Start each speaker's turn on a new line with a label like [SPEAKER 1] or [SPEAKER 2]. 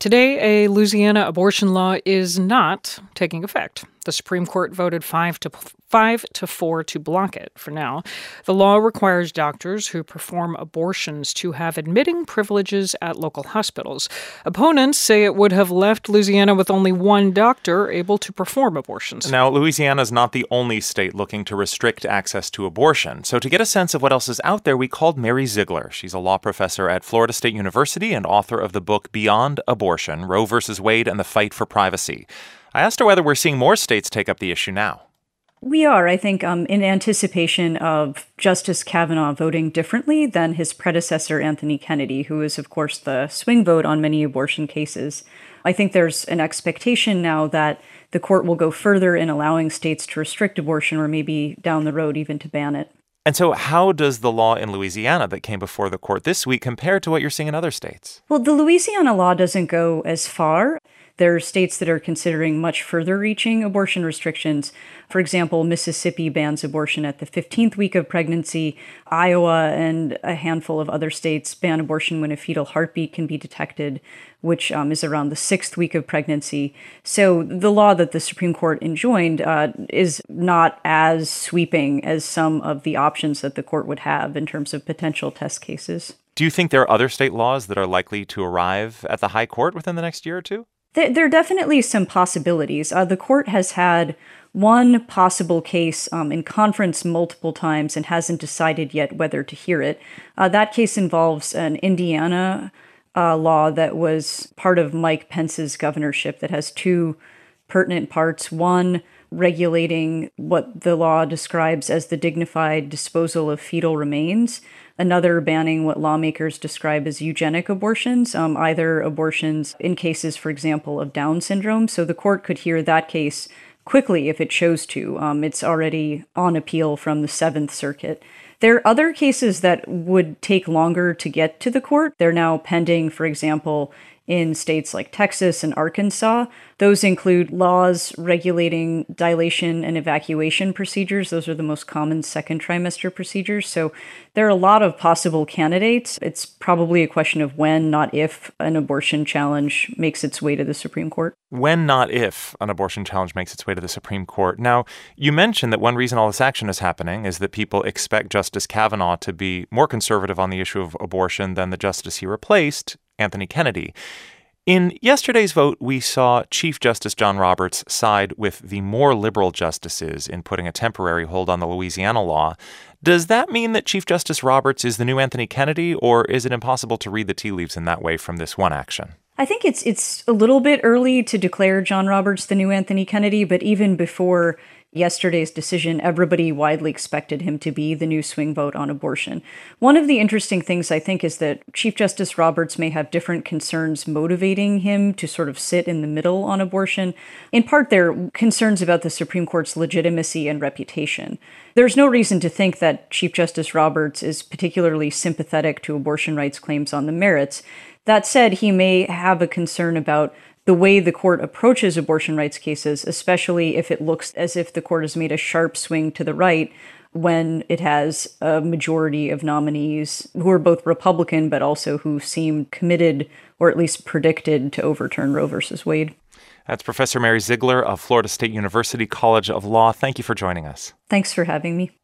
[SPEAKER 1] Today, a Louisiana abortion law is not taking effect. The Supreme Court voted 5-4 to block it for now. The law requires doctors who perform abortions to have admitting privileges at local hospitals. Opponents say it would have left Louisiana with only one doctor able to perform abortions.
[SPEAKER 2] Now, Louisiana is not the only state looking to restrict access to abortion. So to get a sense of what else is out there, we called Mary Ziegler. She's a law professor at Florida State University and author of the book Beyond Abortion, Roe v. Wade and the Fight for Privacy. I asked her whether we're seeing more states take up the issue now.
[SPEAKER 3] We are, I think, in anticipation of Justice Kavanaugh voting differently than his predecessor, Anthony Kennedy, who is, of course, the swing vote on many abortion cases. I think there's an expectation now that the court will go further in allowing states to restrict abortion or maybe down the road even to ban it.
[SPEAKER 2] And so how does the law in Louisiana that came before the court this week compare to what you're seeing in other states?
[SPEAKER 3] Well, the Louisiana law doesn't go as far. There are states that are considering much further reaching abortion restrictions. For example, Mississippi bans abortion at the 15th week of pregnancy. Iowa and a handful of other states ban abortion when a fetal heartbeat can be detected, which is around the 6th week of pregnancy. So the law that the Supreme Court enjoined is not as sweeping as some of the options that the court would have in terms of potential test cases.
[SPEAKER 2] Do you think there are other state laws that are likely to arrive at the high court within the next year or two?
[SPEAKER 3] There are definitely some possibilities. The court has had one possible case in conference multiple times and hasn't decided yet whether to hear it. That case involves an Indiana law that was part of Mike Pence's governorship that has two pertinent parts. One, regulating what the law describes as the dignified disposal of fetal remains. Another banning what lawmakers describe as eugenic abortions, either abortions in cases, for example, of Down syndrome. So the court could hear that case quickly if it chose to. It's already on appeal from the Seventh Circuit. There are other cases that would take longer to get to the court. They're now pending, for example, in states like Texas and Arkansas. Those include laws regulating dilation and evacuation procedures. Those are the most common second trimester procedures. So there are a lot of possible candidates. It's probably a question of when, not if, an abortion challenge makes its way to the Supreme Court.
[SPEAKER 2] When, not if, an abortion challenge makes its way to the Supreme Court. Now, you mentioned that one reason all this action is happening is that people expect Justice Kavanaugh to be more conservative on the issue of abortion than the justice he replaced, Anthony Kennedy. In yesterday's vote, we saw Chief Justice John Roberts side with the more liberal justices in putting a temporary hold on the Louisiana law. Does that mean that Chief Justice Roberts is the new Anthony Kennedy, or is it impossible to read the tea leaves in that way from this one action?
[SPEAKER 3] I think it's a little bit early to declare John Roberts the new Anthony Kennedy, but even before yesterday's decision, everybody widely expected him to be the new swing vote on abortion. One of the interesting things, I think, is that Chief Justice Roberts may have different concerns motivating him to sort of sit in the middle on abortion. In part, they're concerns about the Supreme Court's legitimacy and reputation. There's no reason to think that Chief Justice Roberts is particularly sympathetic to abortion rights claims on the merits. That said, he may have a concern about the way the court approaches abortion rights cases, especially if it looks as if the court has made a sharp swing to the right when it has a majority of nominees who are both Republican but also who seem committed or at least predicted to overturn Roe v. Wade.
[SPEAKER 2] That's Professor Mary Ziegler of Florida State University College of Law. Thank you for joining us.
[SPEAKER 3] Thanks for having me.